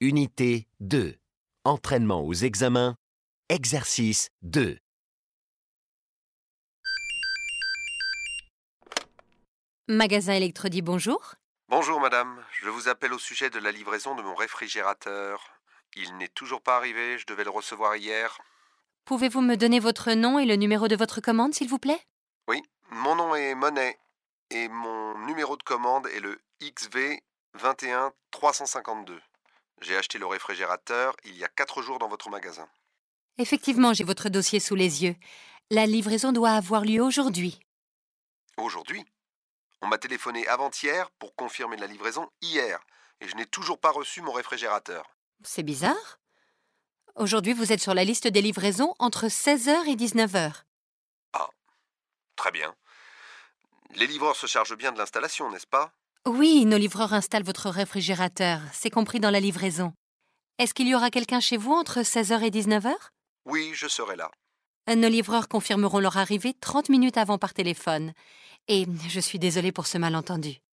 Unité 2. Entraînement aux examens. Exercice 2. Magasin Electrodi, bonjour. Bonjour madame, je vous appelle au sujet de la livraison de mon réfrigérateur. Il n'est toujours pas arrivé, je devais le recevoir hier. Pouvez-vous me donner votre nom et le numéro de votre commande, s'il vous plaît? Oui, mon nom est Monet et mon numéro de commande est le XV 21 352. J'ai acheté le réfrigérateur il y a 4 jours dans votre magasin. Effectivement, j'ai votre dossier sous les yeux. La livraison doit avoir lieu aujourd'hui. Aujourd'hui? On m'a téléphoné avant-hier pour confirmer la livraison hier et je n'ai toujours pas reçu mon réfrigérateur. C'est bizarre. Aujourd'hui, vous êtes sur la liste des livraisons entre 16h et 19h. Ah, très bien. Les livreurs se chargent bien de l'installation, n'est-ce pas? Oui, nos livreurs installent votre réfrigérateur. C'est compris dans la livraison. Est-ce qu'il y aura quelqu'un chez vous entre 16h et 19h? Oui, je serai là. Nos livreurs confirmeront leur arrivée 30 minutes avant par téléphone. Et je suis désolée pour ce malentendu.